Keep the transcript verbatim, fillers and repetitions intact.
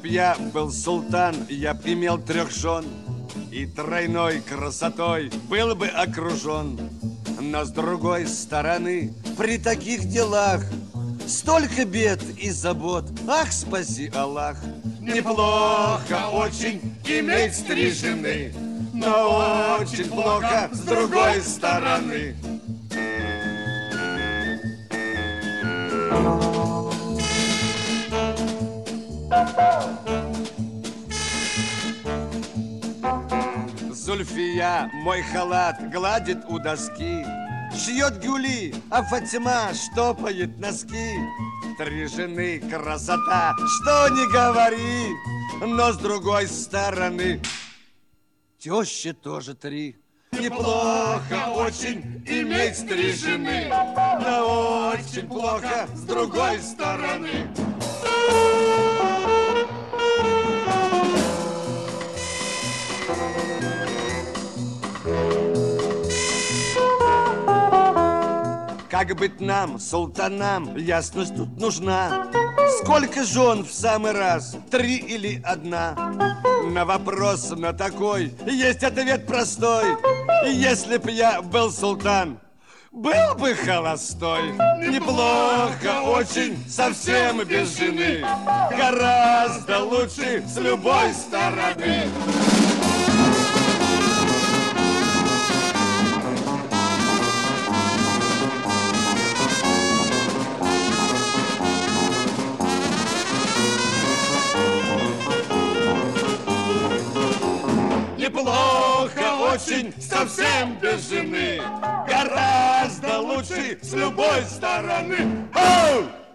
б я был султан, я б имел трех жен и тройной красотой был бы окружен. Но с другой стороны, при таких делах столько бед и забот, ах, спаси Аллах. Неплохо очень иметь три жены, но очень плохо с другой стороны. Зульфия мой халат гладит у доски, шьет гюли, а Фатима штопает носки. Три жены красота, что не говори, но с другой стороны тещи тоже три. Неплохо очень иметь три жены, но очень плохо с другой стороны. Как быть нам, султанам, ясность тут нужна. Сколько жен в самый раз, три или одна? На вопрос на такой есть ответ простой. Если б я был султан, был бы холостой. Неплохо очень, совсем без жены, гораздо лучше с любой стороны. Неплохо очень, совсем без жены, гораздо лучше с любой стороны. Оу!